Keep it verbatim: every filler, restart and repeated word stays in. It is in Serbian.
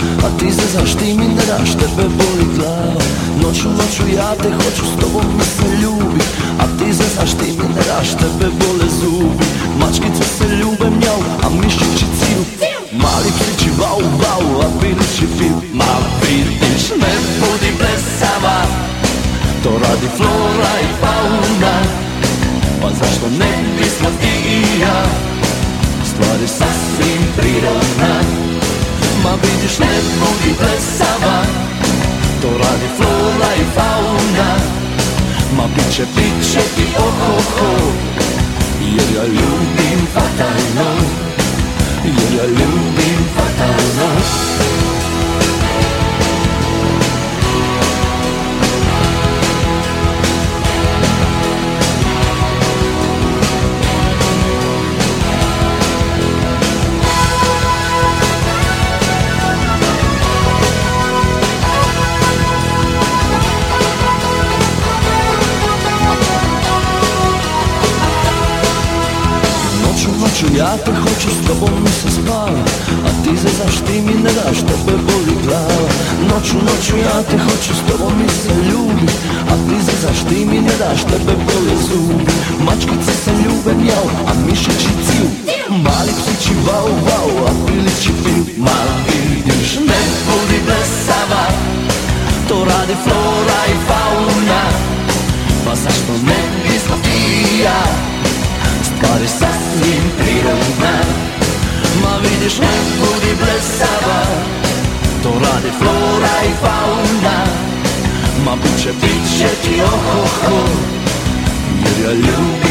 a ti se zašti mi ne daš, tebe boli glava. Noću, noću ja te hoću, s tobom mi se ljubi, a ti se zašti mi ne daš, tebe bole zubi. Mačkice se ljube mjau, a mišići ciju, mali psići vau, vau, a pilići piju. Ma vidiš, ne budi blesava, to radi flora i fauna, pa zašto ne bismo ti i ja, stvar je sasvim prirodna. Ma vidiš, ne budi blesava, to radi flora i fauna, ma bit će, bit će ti oho-ho, jer ja ljubim fatalno, jer ja ljubim fatalno. Ja te hoću, s tobom mi se spava, a ti se zašti mi ne daš, tebe boli glava. Noću, noću ja te hoću, s tobom mi se ljubi, a ti se zašti mi ne daš, tebe boli zubi. Mačkice se ljube mjau, a mišići ciju, mali psići vau, vau, a pilići piju. Ma vidiš, ne budi blesava, to radi flora i fauna, pa zašto ne bismo ti i ja, stvar je sasvim prirodna. Ma vidiš, ne budi blesava, to radi flora i fauna, ma bit će, bit će ti oho-ho, jer ja ljubim